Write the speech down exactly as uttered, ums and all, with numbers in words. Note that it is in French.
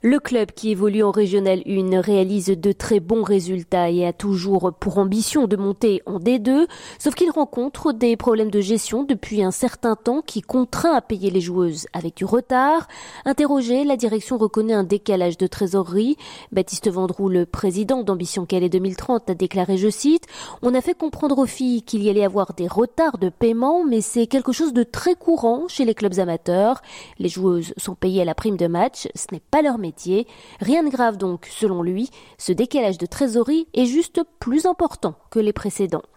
Le club qui évolue en Régional un réalise de très bons résultats et a toujours pour ambition de monter en D deux, sauf qu'il rencontre des problèmes de gestion depuis un certain temps qui contraint à payer les joueuses avec du retard. Interrogé, la direction reconnaît un décalage de trésorerie. Baptiste Vendroux, le président d'Ambition Calais deux mille trente, a déclaré, je cite, « On a fait comprendre aux filles qu'il y allait avoir des retards de paiement, mais c'est quelque chose de très courant chez les clubs amateurs. Les joueuses sont payées à la prime de match, ce n'est pas leur métier. Rien de grave donc, selon lui, ce décalage de trésorerie est juste plus important que les précédents.